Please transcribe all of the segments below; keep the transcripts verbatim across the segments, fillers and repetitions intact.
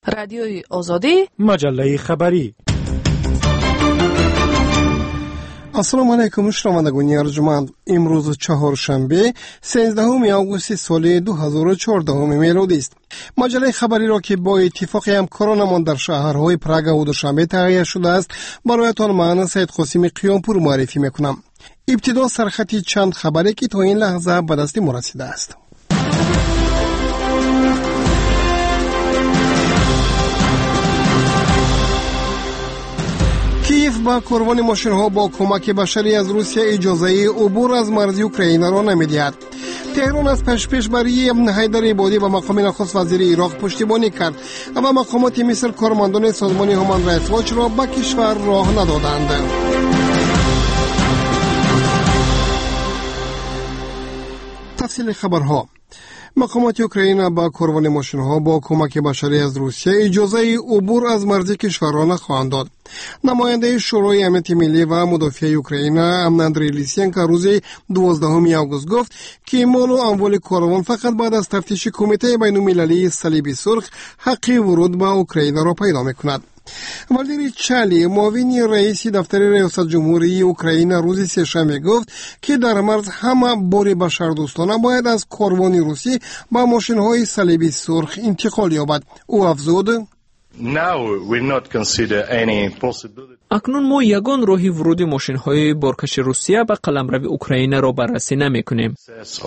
رادیوی آزادی، مجله خبری. السلام علیکم شنوندگان ارجمند. امروز چهارشنبه سیزدهم آگوست سال دو هزار و چهارده میلادی است. مجله خبری را که با اتفاق همکارانمان در شهرهای پراگ و دوشنبه تهیه شده است برایتان من سید قاسم قیامپور معرفی میکنم. ابتدا سرخطی چند خبری که تا این لحظه به دست ما رسیده است. کیف با کاروان ماشین‌ها با کمک بشری از روسیه اجازه عبور از مرزی اوکراین را نمی‌دهد. تهران از پیش پیش برای حیدر عبادی و مقام نخست وزیر عراق پشتیبانی کرد و مقامات مصر کارمندان سازمان هومن رایتس واچ را به کشور راه ندادند. تفصیل خبرها. مقامات اوکراین با کاروان ماشین‌ها با کمک بشری از روسیه اجازه عبور از مرزی کشور را نخواهند داد. نماینده شورای امنیت ملی و مدافع اوکراین اندری لیسینکو روز دوازدهم آگوست گفت که مال و اموال کاروان فقط بعد از تفتیش کمیته بین‌المللی صلیب سرخ حق ورود به اوکراین را پیدا می‌کند. والدیر چالی معاون رئیس دفتر ریاست جمهوری اوکراین روز سه‌شنبه گفت که در مرز همه بار بشردوستانه باید از کاروان روسی با ماشین‌های صلیب سرخ انتقال یابد. او افزود: اکنون ما یگان راهی ورود ماشین‌های بارکش روسیه به قلمرو اوکراین را بررسی نمی‌کنیم.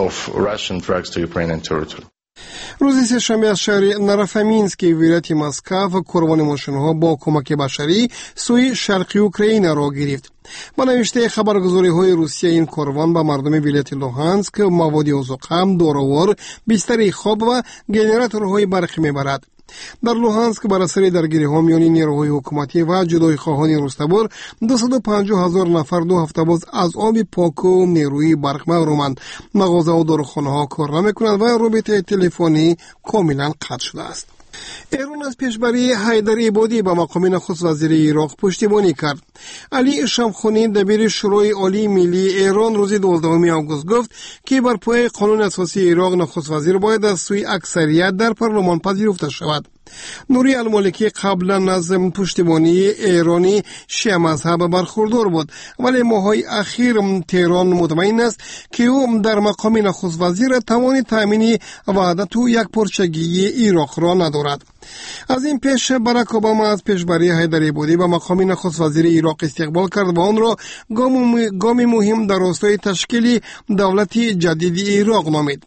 روز سه‌شنبه از شهر نرفامینسکی ولایت مسکو کاروان ماشین‌ها با کمک بشری سوی شرقی اوکراین را گرفت. با نوشته خبرگزاری‌های روسیه این کاروان به مردم ولایت لوهانسک مواد اوزقم، داروار، بستر خواب و گنراتورهای برق میبرد. در لوهانسک بر اثر درگیری‌ها میان نیروهای حکومتی و جدای خواهان رستبار دویست و پنجاه هزار نفر دو هفته باز از آب پاک و نیروی برق محرومند. مغازه و داروخانه‌ها کار نمی‌کنند و رابطه تلفنی کاملا قطع شده است. ایران از پیشبری حیدر عبادی به مقام نخست وزیر عراق پشتیبانی کرد. علی شمخونی دبیر شورای عالی ملی ایران روز دوازدهم آگوست گفت که بر پایه قانون اساسی عراق نخست وزیر باید از سوی اکثریت در پارلمان پذیرفته شود. نوری المالکی قبلا از پشتیبانی ایرانی شیعه مذهب برخوردار بود، ولی ماهای اخیر تهران مطمئن است که او در مقام نخست وزیر توان تامین وحدت و یک پارچگی عراق را ندارد. از این پیش باراک اوباما از پیشبری حیدر عبادی به مقام نخست وزیر عراق استقبال کرد و آن را گام مهم در راستای تشکیل دولت جدید عراق نامید.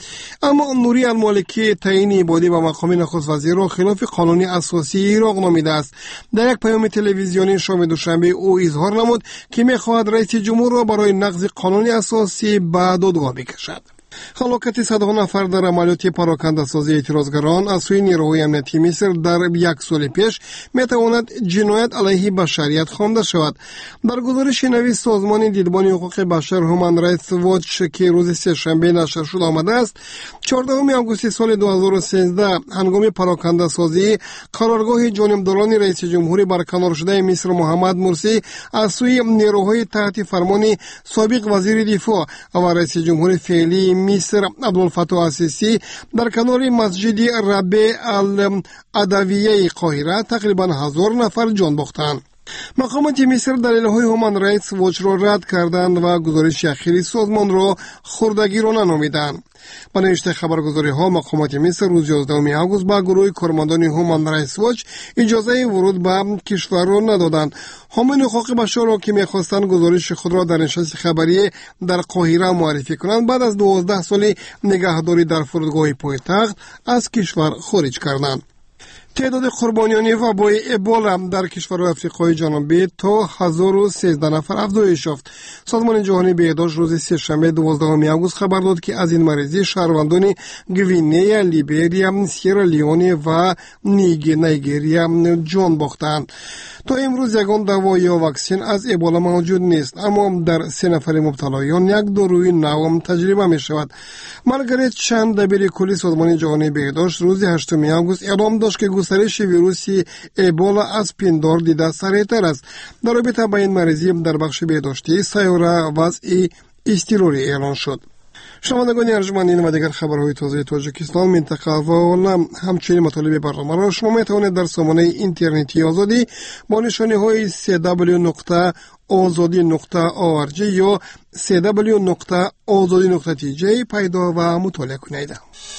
اما نوری المالکی تعیین عبادی و مقام نخست وزیر را خلاف قانون اساسی عراق نامیده است. در یک پیام تلویزیونی شام دوشنبه او اظهار نمود که می‌خواهد رئیس جمهور را برای نقض قانون اساسی به دادگاه بکشد. هلاکت صدها نفر در عملیات پراکنده‌سازی اعتراضگران از سوی نیروهای امنیتی مصر در یک سال پیش میتواند جنایت علیه بشریت خوانده شود. در گزارش نوی سازمان دیدبان حقوق بشر هومن رایتس واچ که روز سه‌شنبه نشر شد آمده است، چهاردهم آگوست سال دو هزار و سیزده هنگام پراکنده‌سازی قرارگاه جانبداران رئیس جمهور برکنار شده مصر محمد مرسی از سوی نیروهای تحت فرمان سابق وزیر دفاع و رئیس جمهور فعلی مصر عبدالفتاح السیسی در کنار مسجد ربیع العدویه قاهره تقریبا هزار نفر جان باختند. مقامات مصر دلایل هومن رایتس واچ را رد کردند و گزارش اخیری سازمان را خردگیرانه نامیدند. با نوشته خبرگزاری‌ها مقامات مصر روز یازدهم آگوست با گروه کارمندان هومن رایتس واچ اجازه ورود به کشور را ندادند. حامیان حقوق بشر را که می‌خواستند گزارش خود را در نشست خبری در قاهره معرفی کنند بعد از دوازده سال نگهداری در فرودگاه پایتخت از کشور خارج کردند. تعداد قربانیان وبای ابولا در کشورهای آفریقای جنوبی تا هزار و سیزده نفر افزایش یافت. سازمان جهانی بهداشت روز سه‌شنبه دوازدهم آگوست خبر داد که از این مریضی شهروندان گوینه، لیبریا، سیرالیون و نیگریا جان باختند. تا امروز یگان دوا یا واکسن از ابولا موجود نیست، اما در سه نفر مبتلایان یک داروی نو تجربه می شود. مارگارت چان دبیر کلی سازمان جهانی بهداشت روز هشتم آگوست اعلام داشت که گسترش ویروس ابولا از پندار دیده سریعتر است. در رابطه با این مریضی در بخش بهداشتی سیاره وضعی اضطراری اعلان شد. شنوندگان ارجمند، این و دیگر خبرهای تازه تاجیکستان، منطقه و همچنین مطالب برنامه را شما میتوانید در سامانه اینترنتی آزادی با نشانی های سی دبلیو نقطه آزادی نقطه او آر جی یا سی دبلیو نقطه آزادی نقطه تی جی پیدا و مطالعه کنید.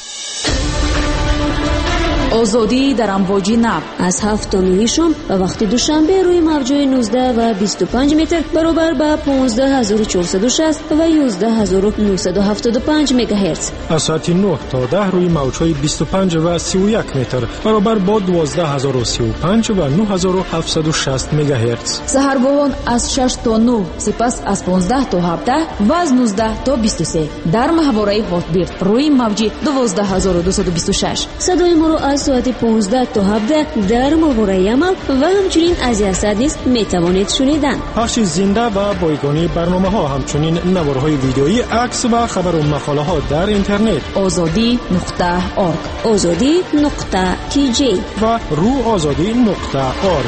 آزادی در امواج نب از هفت تا نه شام و وقت دوشنبه روی موج‌های نوزده و بیست و پنج متر برابر با پانزده هزار و چهارصد و شصت و یازده هزار و نهصد و هفتاد و پنج مگاهرتز. از ساعت نه تا ده روی موج‌های بیست و پنج و سی و یک متر برابر با دوازده هزار و سی و پنج و نه هزار و هفتصد و شصت مگاهرتز. سحرگاهان از شش تا نه، سپس از پانزده تا هفده و از نوزده تا بیست و سه در محوره هاتبیرد روی موج دوازده هزار و دویست و بیست و شش. صدای ما را از ساعت پانزده تا هفده در محوره عمل و همچنین از یاسد نیز میتوانید شنیدن. پخش زنده و بایگانی برنامه ها، همچنین نوارهای ویدئویی، عکس و خبر و مقاله ها در اینترنت آزادی نقطه آرگ، آزادی نقطه تی جی و رو آزادی نقطه آرگ.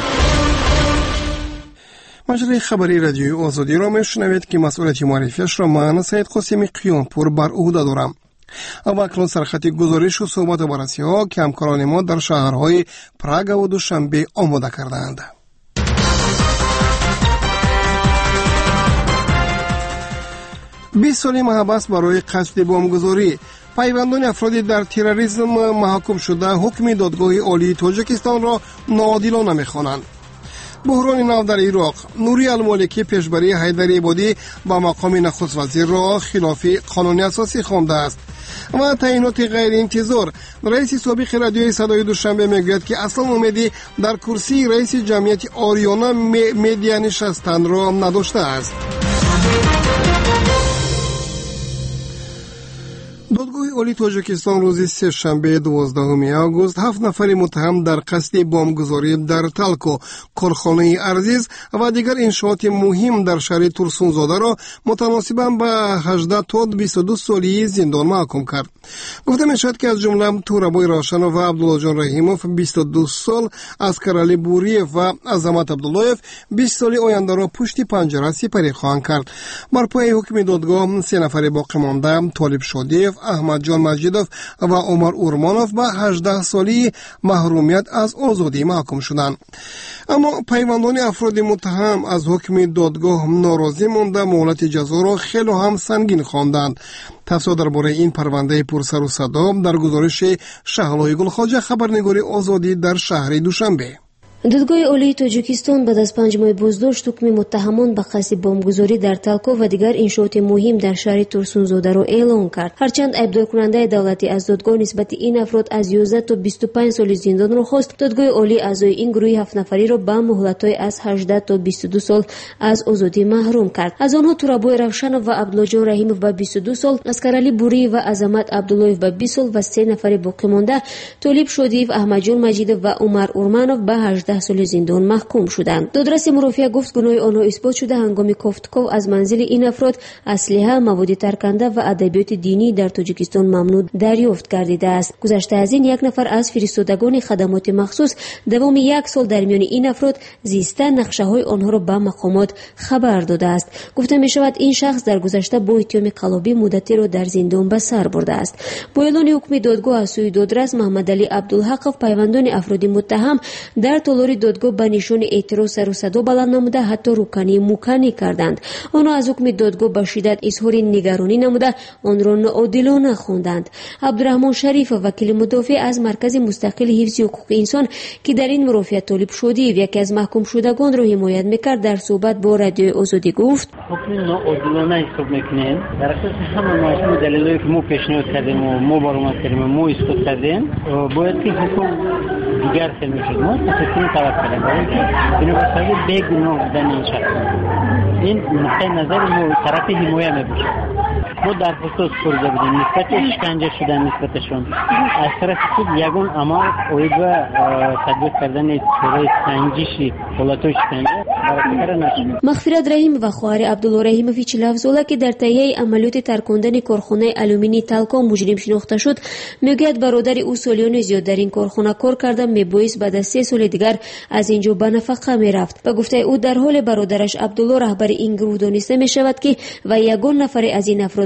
مجله خبری رادیوی آزادی را میشنوید که مسئولیت معرفیش را من سید قاسمی قیامپور بر عهده دارم. اما اکنون سرخط گزارش و صحبت و بررسی ها که همکاران ما در شهرهای پراگ و دوشنبه آماده کردند. بیست سالی محبس برای قصد بمبگذاری. پیوندان افرادی در تروریسم محکوم شده حکم دادگاه عالی تاجیکستان را ناعادلانه می‌خوانند. بحران نو در عراق. نوری المالکی پیشبری حیدر عبادی با مقام نخست وزیر را خلاف قانون اساسی خوانده است. و تعیینات غیر انتظار. رئیس سابق رادیوی صدای دوشنبه میگوید که اصلا امیدی در کرسی رئیس جمعیت آریانا میدیا نشستن را نداشته است. دادگاه عالی تاجیکستان روز سه شنبه دوازدهم آگوست هفت نفر متهم در قصد بمبگذاری در تلکو، کارخانه ارزیز و دیگر انشاءات مهم در شهر ترسونزاده را متناسباً با هجده تا بیست و دو سالی زندان محکوم کرد. گفته میشد که از جمله تورابای روشن و عبدالله جان رحیموف بیست و دو سال، اسکرعلی بوریف و عظمت عبداللهیف بیست سال آینده را پشت پنجره سپری خواهند کرد. بر پای حکم دادگاه سه نفر باقی مانده، طالب شادیف، احمد جان مجیدوف و عمر اورمانوف به هجده سالی محرومیت از آزادی محکوم شدند. اما پیوندان افراد متهم از حکم دادگاه ناراضی مانده مهلت جزا را خیلی هم سنگین خواندند. تفصیل درباره این پرونده پرسر و صدا در گزارش شهلای گلخواجه، خبرنگار آزادی در شهر دوشنبه. دادگاه عالی تاجیکستان بعد از پنج ماه بازداشت حکم متهمان به قصد بمبگذاری در تلکو و دیگر انشاءات مهم در شهر ترسونزاده را اعلام کرد. هرچند ایبدار کننده دولتی از دادگاه نسبت این افراد از یازده تا بیست و پنج سال زندان را خواست، دادگاه عالی اعضای این گروه هفت نفری را به مهلت‌های از هجده تا بیست و دو سال از آزادی محروم کرد. از آنها تورابای روشن و عبدالله جان رحیموف به بیست و دو سال، اسکرعلی بوری و عظمت عبداللهیف به بیست سال و سه نفر باقی مانده، طالب شادیف، احمد جان مجیدوف و عمر اورمانوف به هجده سال زندان محکوم شدند. دادرس مرافعه گفت گناه آنها اثبات شده هنگام کافتکاو از منزل این افراد اسلحه، مواد ترکنده و ادبیات دینی در تاجیکستان ممنوع دریافت گردیده است. گذشته از این یک نفر از فرستادگان خدمات مخصوص دوام یک سال در میان این افراد زیسته نقشه های آنها را به مقامات خبر داده است. گفته می شود این شخص در گذشته با اتهام قلابی مدتی را در زندان به سر برده است. با اعلان حکم دادگاه از سوی دادرس محمد علی عبدالحق پیوندان افراد متهم در تالار دادگاه به نشان اعتراض سر و صدا بلند نموده حتی روکنی موکنی کردند. آنها از حکم دادگاه به شدت اظهار نگرانی نموده آن را ناعادلانه خواندند. عبدالرحمن شریف وکیل مدافع از مرکز مستقل حفظ حقوق انسان که در این مرافعه طالب شادی یکی از محکوم شدگان را حمایت میکرد در صحبت با رادیو آزادی گفت حکم ناعادلانه حساب میکنیم. در اساس همه مجموع دلایلی که ما پیشنهاد کردیم و ما برآمد کردیم و ما اثبات کردیم باید که حکم دیگر فعل میشد. ما تصمیم توقع کردیم برای اینکه اینو بسازی بیگناه بودن این شخص. این نقطه نظر ما طرف حمایت میباشه. ما در خصوص پرده بودیم نسبت شکنجه شدن نسبتشون از طرف خود یگان عمل اوید و تطبیق کردن چوره سنجشی حالتو شکنجه برای نشد. مغفرت رحیم و خواهر عبدالله رحیموف چلاف زولا که در تهیه عملیات ترکاندن کارخانه آلومینی تلکا مجرم شناخته شد میگوید برادر او سالیان زیاد در این کارخانه کار کرده میبایست بعد از سه سال دیگر از اینجا به نفقه میرفت. به گفته او در حال برادرش عبدالله رهبر این گروه دانسته میشود که و یگان نفر از این افراد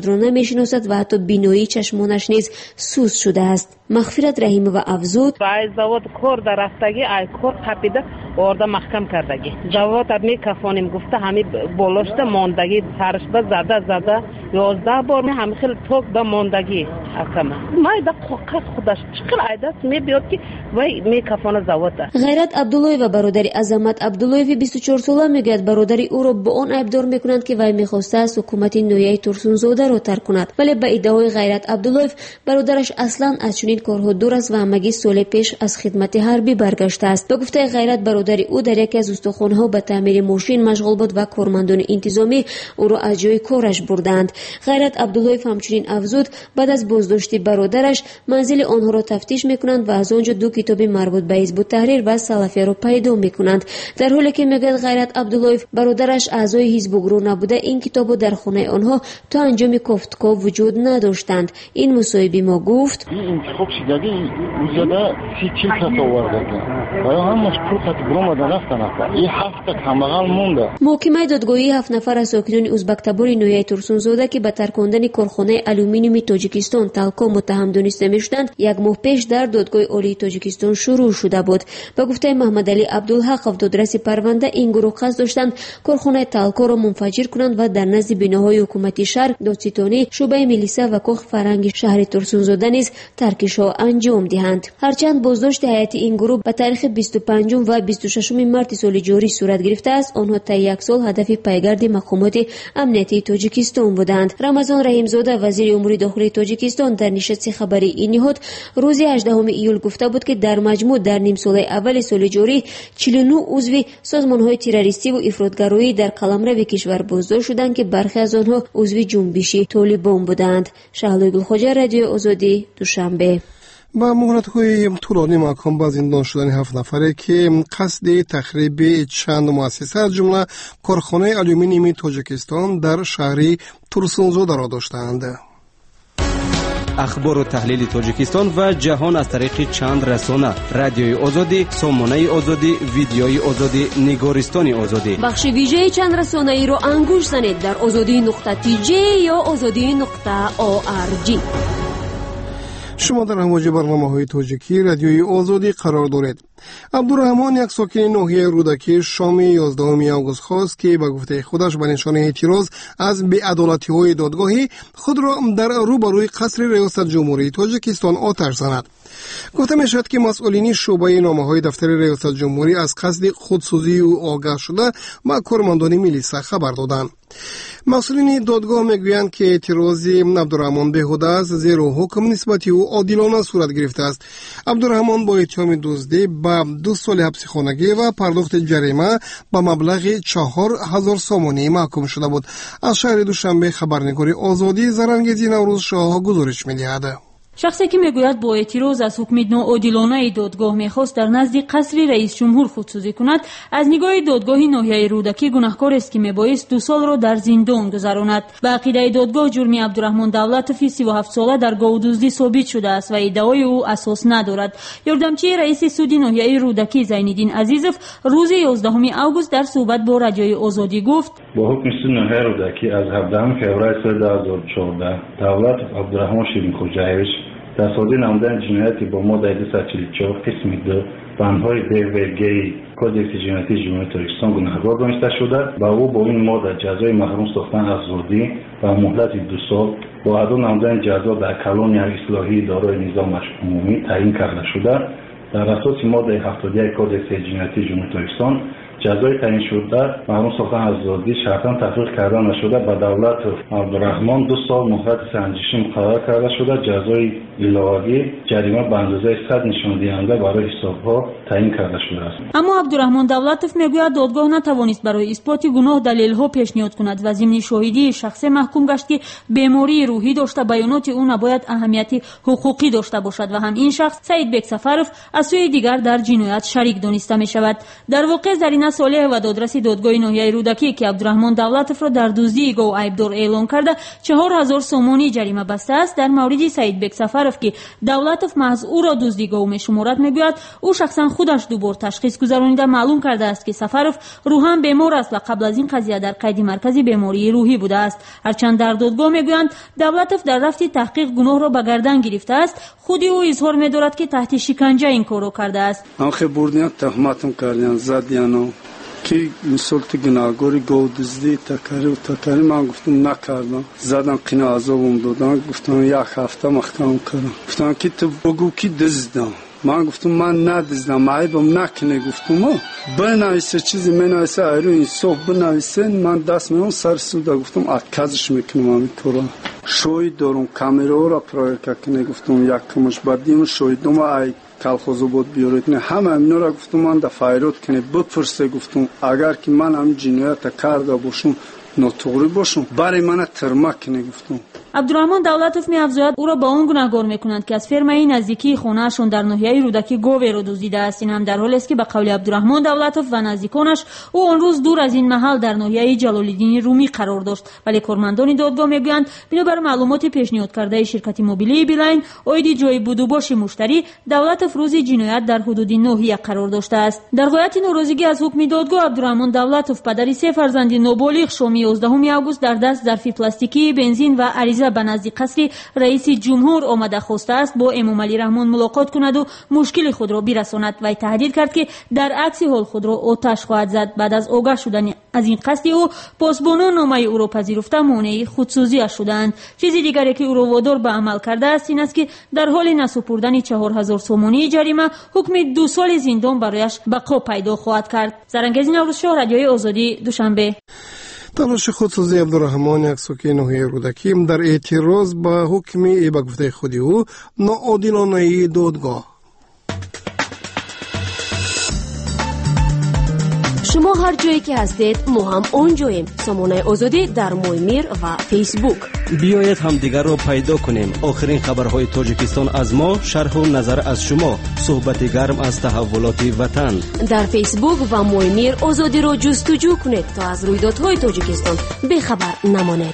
زیاد را نمیشناسد و حتی بینایی چشمانش نیز سوز شده است. مغفرت رحیمова افزود: ای زواد کار در رفتگی ای کار قپیده orada محکم کردگی زواد میکفانیم گفته همین بالاشته ماندگی سرش به زده زده یازده بار می همین خیلی توک به ماندگی حکمه مای دا قوقت خودش چقدر عیدت می بیاد که وای میکفانه زواد. غیرت عبداللهی و برادری عظمت عبداللهی بیست و چهار ساله میگوید برادری او را به آن ایبدار میکنند که وی میخواسته است حکومت نویه ترسونزاده را ترک کند، ولی به ادعای غیرت عبداللهی برادرش اصلا از چنین کارها دور است و همگی سال پیش از خدمت حربی برگشته است. به گفته غیرت برادری او در یکی از استخوان‌ها به تعمیر ماشین مشغول بود و کارمندان انتظامی او را از جای کارش بردند. غیرت عبداللهی همچنین افزود بعد از بازداشت برادرش منزل آنها را تفتیش میکنند و از آنجا دو کتاب مربوط به حزب التحریر و سلفیه را پیدا میکنند. در حالی که میگوید غیرت عبداللهی برادرش اعضای حزب گروه نبوده، این کتابو در خانه آنها تا انجام کفتکا وجود نداشتند. این مصاحبه ما گفت: این انتخاب شدگی وجوده سی چیل کتا وردگی و همش پروتت برومده رفتن افر این هفته کمغل مونده. محکمه دادگاهی هفت نفر از ساکنان ازبک‌تبار نویه ترسونزاده که به ترک کردن کارخانه آلومینیوم تاجیکستان تالکو متهم دانسته می‌شدند یک ماه پیش در دادگاه عالی تاجیکستان شروع شده بود. به گفته محمد علی عبدالحق دادرس پرونده، این گروه قصد داشتند کارخانه تالکو را منفجر کنند و در نزد بناهای حکومتی شهر دادستانی شعبه میلیسا و کاخ فرنگی شهر ترسونزاده نیز ترکش‌ها انجام دهند. هرچند بازداشت هیئت این گروه به تاریخ بیست و پنجم و بیست و ششم مارس سال جاری صورت گرفته است، آنها تا یک سال هدف پیگرد مقامات امنیتی تاجیکستان بودند. رمضان رحیمزاده وزیر امور داخلی تاجیکستان در نشست خبری این نهاد روز هجدهم ایول گفته بود که در مجموع در نیم سال اول سال جاری چهل و نه عضو سازمان‌های تروریستی و افراطگرایی در قلمرو کشور بازداشت شدند که برخی از آنها عضو جنبش طالبان بودند. شهلا گلخوجه، رادیو آزادی، دوشنبه. با مهلت‌های طولانی محکوم به زندان شدن هفت نفره که قصد تخریب چند مؤسسه از جمله کارخانه آلومینیوم تاجیکستان در شهر ترسونزاده را داشتند. اخبار و تحلیل تاجیکستان و جهان از طریق چند رسانه: رادیوی آزادی، سامانه آزادی، ویدیوی آزادی، نگارستان آزادی. بخش ویژه چند رسانه ای را انگوش زنید در آزادی نقطه تی جی یا آزادی نقطه او آر جی. شما در امواج برنامه‌های تاجیکی رادیوی آزادی قرار دارید. عبدالرحمن، یک ساکن ناحیه رودکی، شام یازدهم آگوست خواست که به گفته خودش به نشانه اعتراض از بی‌عدالتی‌های دادگاهی خود را در روبروی قصر ریاست جمهوری تاجیکستان آتش زند. گفته می‌شود که مسئولین شعبه نامه‌های دفتر ریاست جمهوری از قصد خودسوزی او آگاه شده و کارمندان میلیسا خبر دادند. مسئولین دادگاه میگویند که اعتراض عبدالرحمن بیهوده است، زیرا حکم نسبت او عادلانه صورت گرفته است. عبدالرحمن با اتهام دزدی به دو سال حبس خانگی و پرداخت جریمه به مبلغ چهار هزار سامانی محکوم شده بود. از شهر دوشنبه خبرنگار آزادی زرنگیزی نوروز شاه گزارش می‌دهد. شخصی که میگوید با اعتراض از حکم ناعادلانه دادگاه میخواست در نزد قصر رئیس جمهور خودسوزی کند، از نگاه دادگاه ناحیه رودکی گناهکار است که میبایست دو سال را در زندان گذراند. به عقیده دادگاه جرم عبدالرحمن دولتوفی سی و هفت ساله در گاودزدی ثابت شده است و ادعای او اساس ندارد. یاردمچی رئیس سود ناحیه رودکی زینالدین عزیزوف روز یازدهم آگوست در صحبت با رادیوی آزادی گفت: با حکم سود ناحیه رودکی از هفدهم فوریه سال دو هزار و چهارده دولت عبدالرحمن شیرین‌خوجاییویچ تصادی نمودن جنایتی با ماده دویست و چهل و چهار قسم دو بندهای د و گ کدکس جنایتی جمهوری تاجیکستان گناهکار دانسته شده و او با این ماده جزای محروم ساختن از آزادی و مهلت دو سال با ادا نمودن جزا در کلان یک اصلاحی دارای نظام عمومی تعیین کرده شده. در اساس ماده هفتاد و یک کدکس جنایتی جمهوری تاجیکستان جزای تعیین شده محروم ساختن از آزادی شرطاً تطبیق کرده نشده. به دولت عبدالرحمن دو سال مهلت سنجشی مقرر کرده شده. جزای علاوه‌ای جریمه به اندازه صد نشان دهنده برای حساب‌ها تعیین کرده شده است. اما عبدالرحمن دولتوف میگوید دادگاه نتوانست برای اثبات گناه دلیل‌ها پیشنهاد کند و ضمن شاهدی شخص محکوم گشت که بیماری روحی داشته. بیانات او نباید اهمیت حقوقی داشته باشد و هم این شخص سعید بیگ سفروف از سوی دیگر در جنایت شریک دانسته می‌شود. در واقع زرینه محکمه صالح و دادرسی دادگاه ناحیه رودکی که عبدالرحمن دولتوف را در دزدی گاو عیبدار اعلام کرده چهار هزار سومانی جریمه بسته است. در مورد سعید بک سفرов که دولتوف محض او را دزدی گاو میشمارد میگوید او شخصا خودش دو بار تشخیص گذرانیده معلوم کرده است که سفرов روحاً بیمار است و قبل از این قضیه در قید مرکزی بیماری روحی بوده است. هرچند در دادگاه میگویند دولتوف در رفت تحقیق گناه را به گردن گرفته است. خود او اظهار می‌دارد که تحت شکنجه این کار را کرده است. آخه بردن تهمتم کردن زدیانو که مسئولت گناهگاری گاو دزدی تکری و تکری من گفتم نکردم. زدن قینه عذابم دادن گفتم یک هفته محکم کردم. گفتم که تو بگو که دزدم. من گفتم من ندزدم عیبم نکنه. گفتم بنویسه چیزی منویسه ایرو این صبح بنویسه من دست میام سر سودا گفتم اتکازش میکنم همین کارا. شوید دارم کامرا را پروژه کنه گفتم یک کمش بدیم شویدم ای کالخوزو بود بیارید نه همه اینا را گفتم من دا فایرات کنه بپرسه. گفتم اگر که من هم جنایت کرده باشم ناتوری باشم برای من ترمه کنه. گفتم عبدالرحمن دولتوف می‌افزاید او را با آن گناهکار می‌کنند که از فرمای نزدیکی خانه‌شان در ناحیه رودکی گاوی را دزدیده است. این هم در حالی است که به قول عبدالرحمن دولتوف و نزدیکانش او آن روز دور از این محل در ناحیه جلال‌الدین رومی قرار داشت. ولی کارمندان دادگاه می‌گویند بنابر معلومات پیشنهاد کرده شرکت موبیلی بیلاین اوید جای بود و باش مشتری دولتوف روز جنایت در حدود ناحیه قرار داشته است. در غایت ناراضگی از حکم دادگاه عبدالرحمن دولتوف پدری سه فرزند نابالغ شام یازدهم آگوست در دست ظرف پلاستیکی بنزین و عریض به نزد قصر رئیس جمهور آمده خواسته است با امام علی رحمان ملاقات کند و مشکل خود را برساند. و تهدید کرد که در عکس حال خود را آتش خواهد زد. بعد از آگاه شدن از این قصد او پاسبانان نامه او را پذیرفته مانع خودسوزی شدند. چیزی دیگری که او را وادار به عمل کرده است این است که در حال نسپردن چهار هزار سومانی جریمه حکم دو سال زندان برایش بقا پیدا خواهد کرد. زرنگیز نوروزشاه، رادیوی آزادی، دوشنبه. تلاش خودسازی عبدالرحمن یکسوکی ناحیه رودکی در اعتراض به حکم به گفته خود او ناعادلانه دادگاه. شما هر جایی که هستید ما هم اونجاییم. سامانه آزادی در مویمیر و فیسبوک. بیایید همدیگر را پیدا کنیم. آخرین خبرهای تاجیکستان از ما، شرح و نظر از شما، صحبت گرم از تحولات وطن. در فیسبوک و مویمیر آزادی را جستجو کنید تا از رویدادهای تاجیکستان بیخبر نمانید.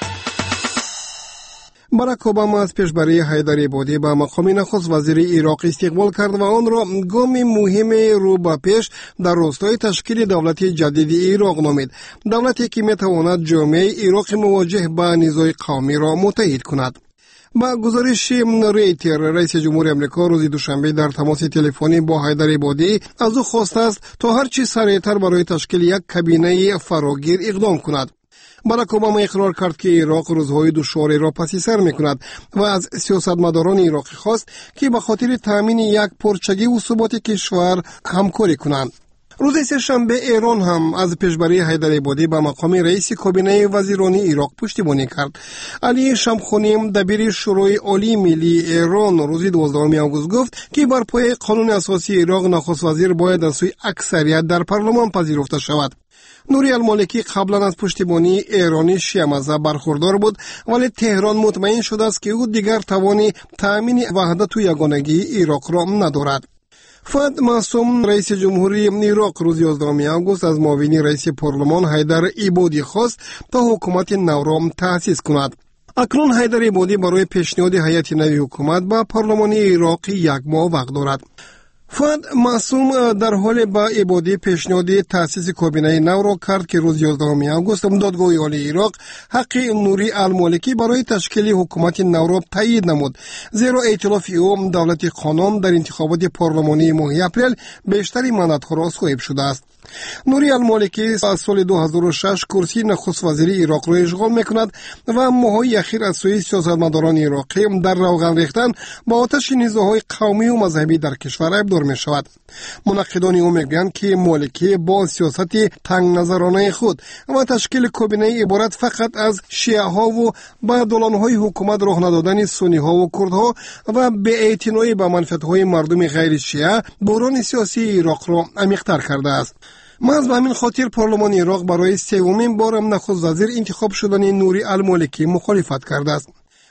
باراک اوباما از پیشبری حیدر عبادی به مقام نخست وزیر عراق استقبال کرد و آن را گام مهم رو به پیش در راستای تشکیل دولت جدید عراق نامید. دولتی که میتواند جامعه عراق مواجه با نزاع قومی را متحد کند. با گزارش ریتر، رئیس جمهور امریکا روز دوشنبه در تماس تلفنی با حیدر عبادی از او خواسته است تا هرچی سریعتر برای تشکیل یک کابینه فراگیر اقدام کند. باراک اوباما اقرار کرد که عراق روزهای دشواری را پس سر می‌کند و از سیاستمداران عراقی خواست که به خاطر تامین یک پرچگی و ثبات کشور همکاری کنند. روز سه‌شنبه ایران هم از پیشبری حیدر عبادی به مقام رئیس کابینه وزیرانی عراق پشتیبانی کرد. علی شمخانی دبیر شورای عالی ملی ایران روز دوازدهم آگوست گفت که بر پای قانون اساسی عراق نخست وزیر باید از سوی اکثریت در پارلمان پذیرفته شود. نوری المالکی قبلا از پشتیبانی ایرانی شیعه مذهب برخوردار بود ولی تهران مطمئن شده است که او دیگر توان تأمین وحدت و یگانگی عراق را ندارد. فؤاد معصوم رئیس جمهوری عراق روز یازدهم آگوست از معاون رئیس پارلمان حیدر عبادی خواست تا حکومت نو را تأسیس کند. اکنون حیدر عبادی برای پیشنهاد هیئت نوی حکومت با پارلمان عراق یک ماه وقت دارد. فؤاد معصوم در حال با عبادی پیشنهاد تأسیس کابینه نو را کرد که روز یازدهم آگوست دادگاه عالی عراق حق نوری المالکی برای تشکیل حکومت نو را تایید نمود، زیرا ائتلاف او دولت قانون در انتخابات پارلمانی ماه اپریل بیشتری ماندها را صاحب شده است. نوری المالکی از سال دو هزار و شش کرسی نخست وزیری عراق را اشغال میکند و ماه‌های اخیر از سوی سیاستمداران عراقی در روغن ریختن با آتش نزاع‌های قومی و مذهبی در کشور ابدار می شود. منقدان او میگویند که مالکی با سیاست تنگ نظرانه خود و تشکیل کابینه عبارت فقط از شیعه ها و با دولانهای حکومت راه ندادن سنی ها و کرد ها و به اعتنای به منفعت های مردم غیر شیعه بحران سیاسی عراق را عمیق‌تر کرده است. محض به همین خاطر پارلمان عراق برای سومین بار نخست وزیر انتخاب شدن نوری المالکی مخالفت کرده است.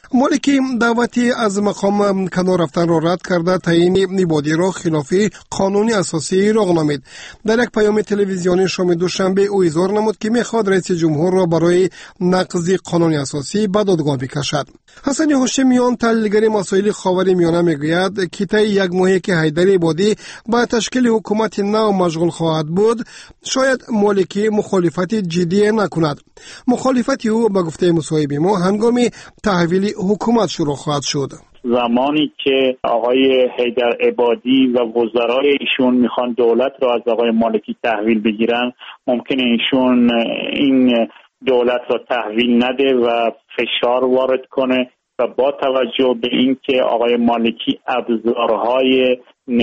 مالکی دعوتی از مقام کنار رفتن را رد کرده تعیین نیبادی را خلاف قانون اساسی راهنمود. در یک پیام تلویزیونی شام دوشنبه او اظهار نمود که میخواد رئیس جمهور را برای نقض قانون اساسی به دادگاه بکشد. حسن هاشمیان تحلیلگر مسائل خاورمیانه میگوید که طی یک ماهی که حیدر عبادی با تشکیل حکومت نو مشغول خواهد بود، شاید مالکی مخالفت جدی نکند. مخالفت او به گفته مصاحب ما هنگام تحویل حکومت شروع خواهد شد. زمانی که آقای حیدر عبادی و وزرای ایشون میخوان دولت را از آقای مالکی تحویل بگیرن، ممکنه ایشون این دولت را تحویل نده و فشار وارد کنه و با توجه به اینکه آقای مالکی ابزارهای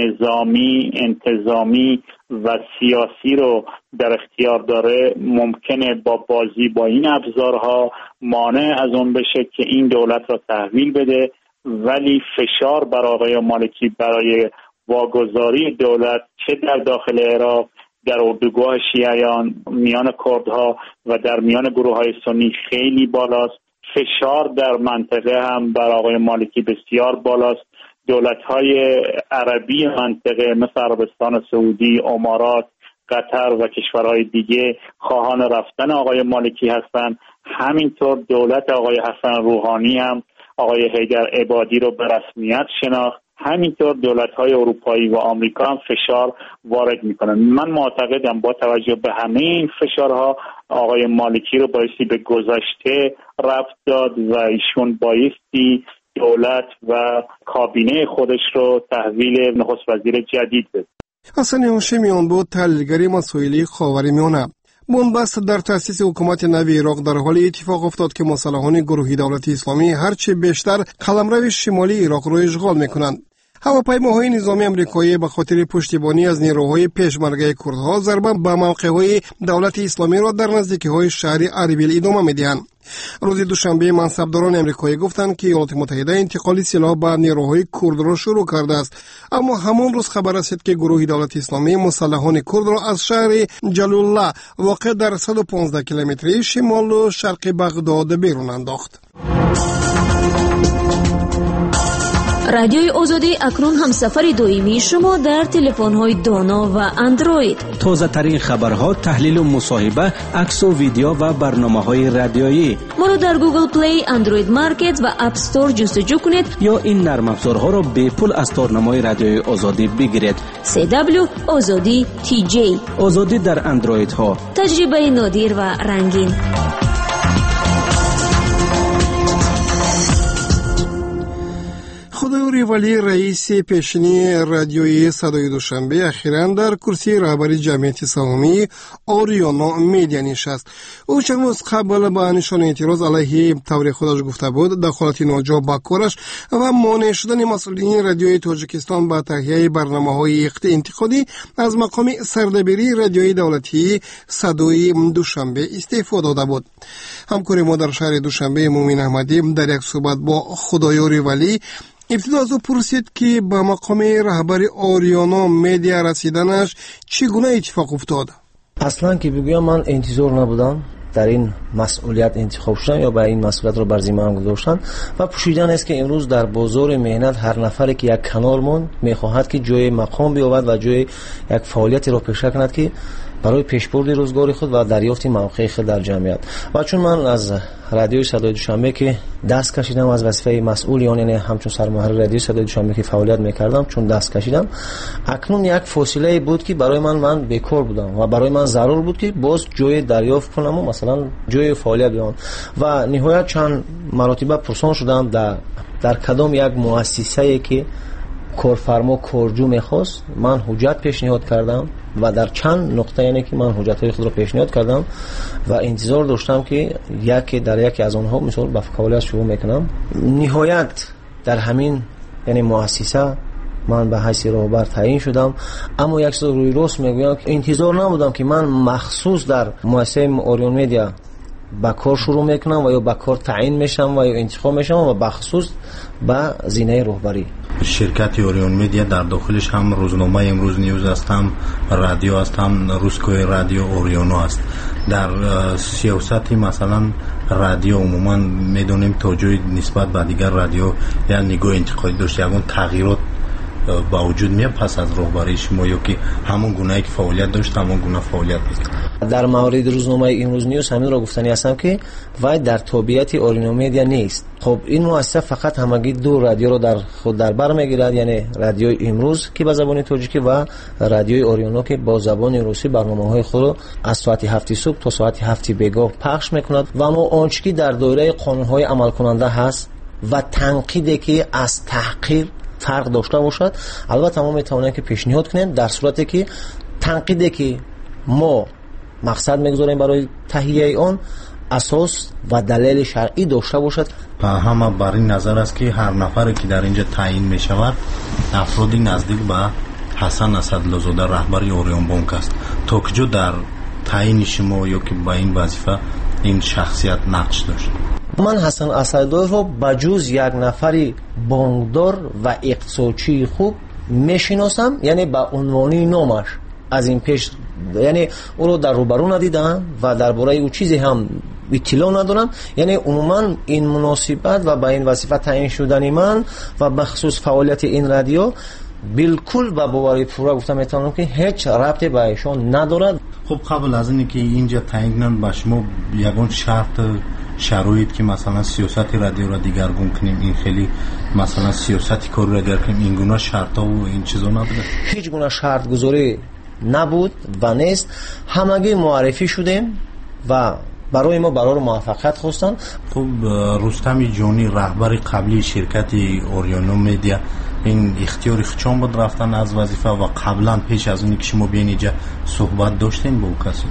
نظامی، انتظامی و سیاسی رو در اختیار داره، ممکنه با بازی با این ابزارها مانع از اون بشه که این دولت را تحویل بده، ولی فشار بر آقای مالکی برای واگذاری دولت چه در داخل عراق، در اردوگاه شیعیان، میان کردها و در میان گروه های سنی خیلی بالاست. فشار در منطقه هم بر آقای مالکی بسیار بالاست. دولت‌های عربی منطقه مثل عربستان سعودی، امارات، قطر و کشورهای دیگه خواهان رفتن آقای مالکی هستند. همینطور دولت آقای حسن روحانی هم آقای حیدر عبادی رو به رسمیت شناخت. همینطور دولت‌های اروپایی و آمریکا هم فشار وارد می‌کنند. من معتقدم با توجه به همه این فشارها آقای مالکی رو بایستی به گذشته ربط داد و ایشون بایستی دولت و کابینه خودش رو تحویل نخست وزیر جدید بده. حسن هاشمیان بود تحلیلگر مسائل خاورمیانه. بنبست در تأسیس حکومت نو عراق در حال اتفاق افتاد که مسلحان گروهی دولت اسلامی هرچه بیشتر قلمرو شمالی عراق را اشغال میکنند. هواپیماهای نظامی آمریکایی به خاطر پشتیبانی از نیروهای پیشمرگه کردها ضربه به موقع‌های دولت اسلامی را در نزدیکی‌های شهر اربیل ادامه می‌دهند. روز دوشنبه منصبداران آمریکایی گفتند که ایالات متحده انتقال سلاح به نیروهای کرد را شروع کرده است، اما همان روز خبر رسید که گروه دولت اسلامی مسلحان کرد را از شهر جلالله واقع در صد و پانزده کیلومتری شمال و شرق بغداد بیرون انداخت. رادیوی آزادی اکنون هم سفر دویمی شما در تلفن‌های دانا و اندروید. تازه ترین خبرها، تحلیل و مصاحبه، عکس و ویدیو و برنامه‌های رادیویی. ما رو در گوگل پلی، اندروید مارکت و اپ استور جستجو کنید یا این نرم افزارها را به پول از تارنمای رادیوی آزادی بگیرید. سی دبلیو آزادی تی جی. آزادی در اندروید ها. تجربه نادر و رنگین. خدایوری ولی رئیس پیشینی رادیوی صدای دوشنبه اخیراً در کرسی رهبری جمعیت سهامی آریانا میدیا نشست. او چند روز قبل با نشان اعتراض علیه تور خودش گفته بود دخالت ناجا با کارش و مانع شدن مسئولین رادیوی تاجیکستان با تهیه برنامه‌های انتقادی از مقام سردبیری رادیوی دولتی صدای دوشنبه استعفا داده بود. همکار ما در شهر دوشنبه مومن احمدی در یک صحبت با خدایوری ولی ابتدا از او پرسید که به مقام رهبر آریانا میدیا رسیدنش چگونه اتفاق افتاد. اصلا که بگویم من انتظار نبودم در این مسئولیت انتخاب شدن یا با این مسئولیت رو بر ذمه‌ام گذاشتن و پوشیدن است که امروز در بازار مهنت هر نفری که یک کنار مون میخواهد که جای مقام بیابد و جای یک فعالیتی را پیشه کند که برای پیشبرد روزگار خود و دریافت موقع خود در جمعیت. و چون من از رادیوی صدای دوشنبه که دست کشیدم از وظیفه مسئول، یعنی همچون سرمحرر رادیوی صدای دوشنبه که فعالیت میکردم، چون دست کشیدم، اکنون یک فاصله بود که برای من من بیکار بودم و برای من ضرور بود که باز جای دریافت کنم و مثلا جای فعالیت بیام. و نهایت چند مرتبه پرسان شدم در در کدام یک مؤسسه‌ای که کارفرما کارجو میخواست، من حجت پیشنهاد کردم و در چند نقطه یعنی که من حجت‌های خود را پیشنهاد کردم و انتظار داشتم که یکی در یکی از آنها مثلا با فعالیت شروع میکنم. نهایت در همین یعنی مؤسسه من به حیث راهبر تعیین شدم، اما یک چیز روی راست میگویم که انتظار نبودم که من مخصوص در مؤسسه آریون میدیا با کار شروع میکنم و یا با کار تعیین میشم و یا انتخاب میشم و بخصوص با زینه راهبری. شرکت اوریون میدیا در داخلش هم روزنامه امروز نیوز است، هم رادیو است، هم روسکوی رادیو اوریونو است. در سیاستی مثلا رادیو عموما میدونیم توجه نسبت به دیگر رادیو یا نگاه انتقادی داشت، یگان تغییرات با وجود میاد پس از رهبری شما، یا که همون گونه‌ای که فعالیت داشت همون گونه فعالیت میکنه؟ در مورد روزنامه امروز نیوز همین را گفتنی هستم که وای در تابعیت اوریون میدیا نیست. خب این مؤسسه فقط همگی دو رادیو رو در خود در بر میگیرد، یعنی رادیو امروز که با زبان تاجیکی و رادیو اوریونو که با زبان روسی برنامه‌های خود رو از ساعت هفت صبح تا ساعت هفت بیگاه پخش میکند و اما آنچه که در دایره قانون‌های عمل کننده هست و تنقیدی که از تحقیر فرق داشته باشد، البته ما میتونیم که پیشنهاد کنیم در صورتی که تنقیدی که ما مقصد میگذاریم برای تهیه آن اساس و دلیل شرعی داشته باشد. همه بر این نظر است که هر نفری که در اینجا تعیین می شود افرادی نزدیک به حسن اسدالله‌زاده رهبر اوریون بانک است. تا کجا در تعیین شما یا که با این وظیفه این شخصیت نقش داشت؟ من حسن اسدالله رو بجز یک نفری بانکدار و اقتصادچی خوب میشناسم، یعنی با عنوانی نامش از این پیش یعنی او رو در روبرو ندیدم و درباره او چیزی هم اطلاع ندارم. یعنی عموما این مناسبت و با این وظیفه تعیین شدن من و بخصوص فعالیت این رادیو بالکل با باوری پورا گفتم میتونم که هیچ ربطی با ایشون ندارد. خب قبل از اینکه اینجا تعیین کنن با شما یگان شرط شرایط که مثلا سیاست رادیو را دیگرگون کنیم، این خیلی مثلا سیاست کار را دیگر کنیم، این گونه شرط ها و این چیزا نبوده؟ هیچ گونه شرط گذاری نبود و نیست. همگی معرفی شدیم و برای ما برای موفقیت خواستن. خب رستم جانی رهبر قبلی شرکت اوریونو میدیا این اختیاری چون بود رفتن از وظیفه و قبلا پیش از اون که شما بیاین اینجا صحبت داشتین با کسی؟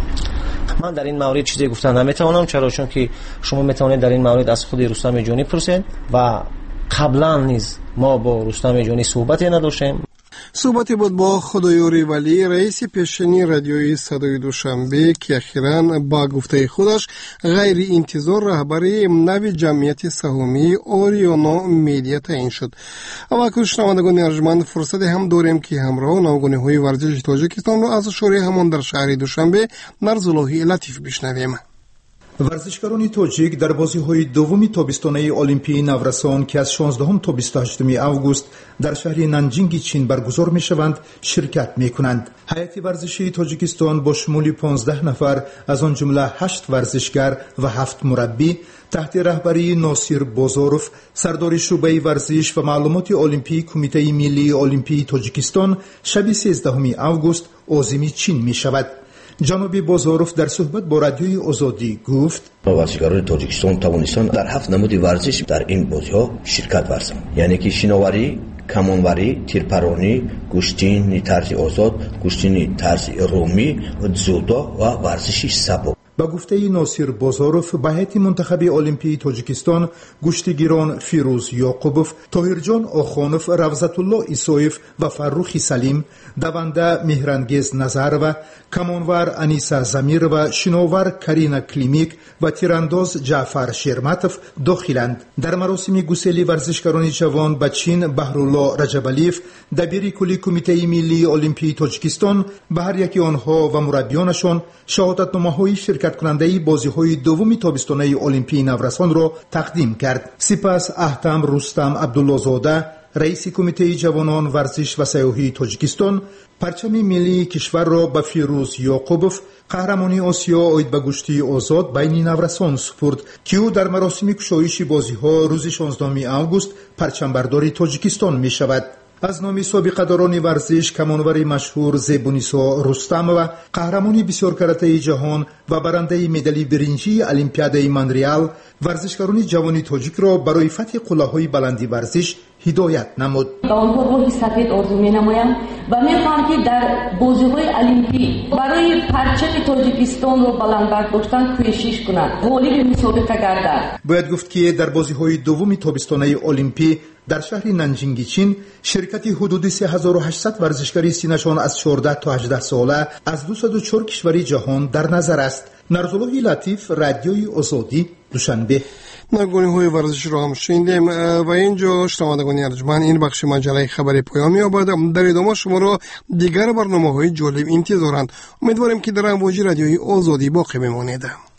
من در این مورد چیزی گفتن نمیتونم، چرا چون که شما میتونید در این مورد از خود رستم جانی پرسید و قبلا نیز ما با رستم جانی صحبتی نداشتیم. صحبتی بود با خدایوری ولی رئیس پیشینی رادیوی صدای دوشنبه که اخیراً با گفته خودش غیر انتظار رهبری نوی جمعیت سهامی اوریونو میدیا تعیین شد. اما که شنوندگان ارجمند فرصت هم داریم که همراه نامگونه‌های ورزش تاجیکستان را از شورای همان در شهر دوشنبه نرزالوهی لطیف بشنویم. ورزشکاران تاجیک در بازی‌های دومی تابستانه المپیای نورسان که از شانزدهم تا بیست و هشتم آگوست در شهر نانجینگ چین برگزار می‌شوند شرکت می‌کنند. هیئت ورزشی تاجیکستان با شمول پانزده نفر از آن جمله هشت ورزشکار و هفت مربی تحت رهبری ناصر بازاروف سردار شعبه ورزش و معلومات المپی کمیته ملی المپی تاجیکستان شب سیزدهم آگوست عازم چین می‌شود. جناب بازاروف در صحبت با رادیوی آزادی گفت ورزشکاران تاجیکستان توانستند در هفت نمود ورزش در این بازی‌ها شرکت ورزند، یعنی که شناوری، کمانوری، تیرپرانی، گوشتین طرز آزاد، گوشتین طرز رومی، جودو و ورزش سبک. با گفته ناصر بازاروف به هیئت منتخب المپی تاجیکستان گشتیگیران فیروز یعقوبوف، طاهرجان آخانوف، روزت الله ایسایف و فروخی سلیم، دونده مهرانگیز نظرова، کمانور انیسا زمیر و شناور کرینا کلیمیک و تیرانداز جعفر شرمتوف داخلند. در مراسم گسیل ورزشکاران جوان به چین بهرالله رجبالیف دبیر کلی کمیته ملی المپی تاجیکستان به هر یکی آنها و مربیانشان شهادتنامه‌های شرکت کننده بازی‌های دوم تابستانه المپی نورسان را تقدیم کرد. سپس احتم رستم عبدالله‌زاده رئیس کمیته جوانان ورزش و سیاحی تاجیکستان پرچم ملی کشور را به فیروز یعقوبوف قهرمانی آسیا آید به گشتی آزاد بین نورسان سپرد که او در مراسم گشایش بازی‌ها روز شانزدهم آگوست پرچم برداری تاجیکستان می شود. از نام سابقه داران ورزش کمانور مشهور زیبونیسا رستم و قهرمانی بسیار کرته جهان و برنده مدال برنجی المپیاد مونترال ورزشکاران جوان تاجیک را برای فتح قله‌های بلندی ورزش هدایت نمود. آنها روح سفید آرزو می‌نمایند و می‌خواهند که در بازی‌های المپی برای پرچم تاجیکستان را بلند برداشتن کوشش کنند. غالب مسابقه گردند. باید گفت که در بازی‌های دوم تابستانه المپی در شهر نانجینگ چین شرکت حدود سه هزار و هشتصد ورزشکار سینشان از چهارده تا هجده ساله از دویست و چهار کشور جهان در نظر است. نرزالوهی لطیف، رادیوی آزادی، دوشنبه. نگونی‌های ورزش را هم شنیدیم و اینجا شنوندگان ارجمند این بخش مجله خبر پایان می‌یابد. در ادامه شما را دیگر برنامه‌های جالب انتظارند. امیدواریم که در امواج رادیوی آزادی باقی بمانید.